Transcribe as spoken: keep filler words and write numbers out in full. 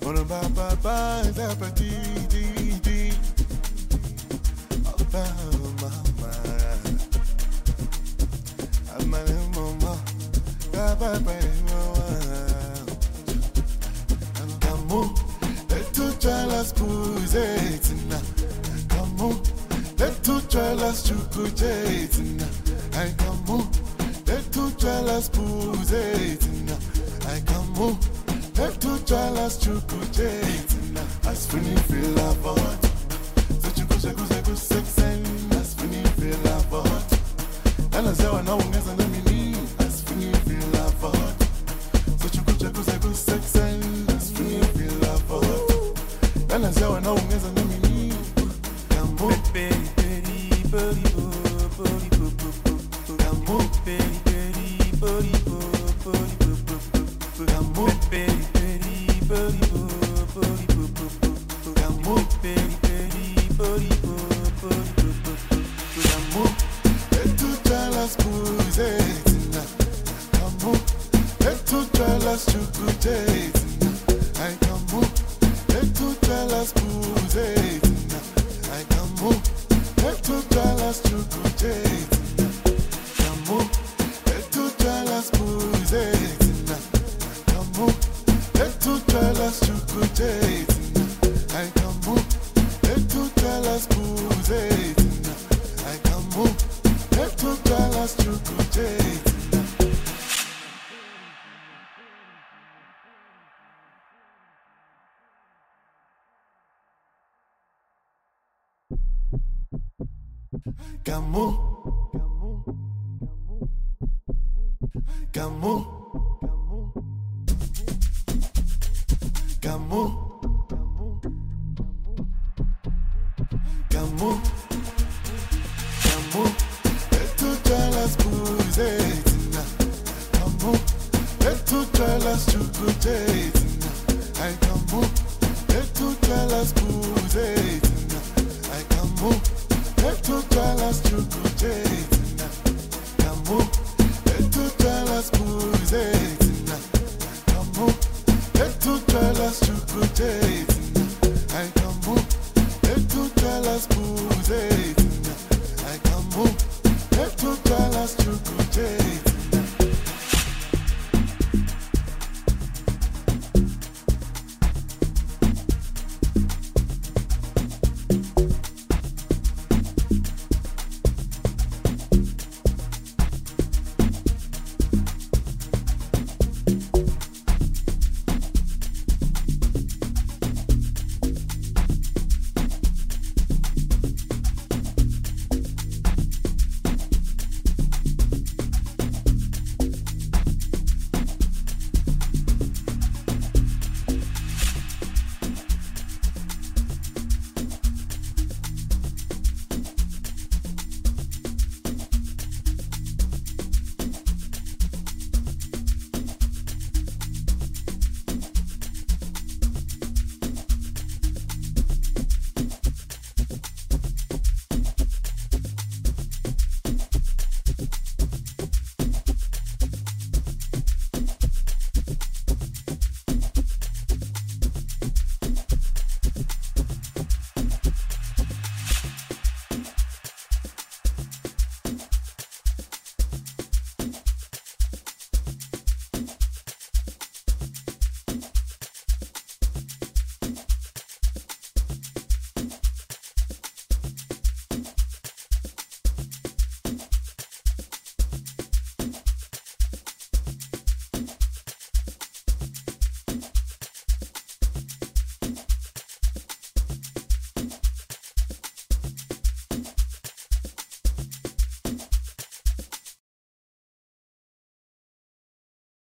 ba ba ba da ba di di di. Ba ma ma. Amale mama. Ba ba ba mama. Come on, let two jealous boys na. Come on, let two jealous chukujet na. I come on, let two jealous boys na. I come on. Let two jealous chukujet na. As funny feel about. So chuku chuku chuku sexy. As funny feel about. Ana zewa na ungeza na mini. As funny feel about. So chuku chuku chuku sexy. As funny feel about. Ana zewa na ungeza na mini. Kambo peri peri peri peri peri Kambo peri peri peri peri Kambo peri peri peri peri Kambo peri peri peri peri Kambo let two jealous boys na. Kambo let two jealous chukujet na. I kambo let two jealous boys na. I kambo let two jealous chukujet na. Kambo let two jealous boys na. Kambo let two jealous chukujet na. I kambo let two jealous boys na. I kambo let two jealous chukujet na. Kambo Kambo Kambo Kambo Kambo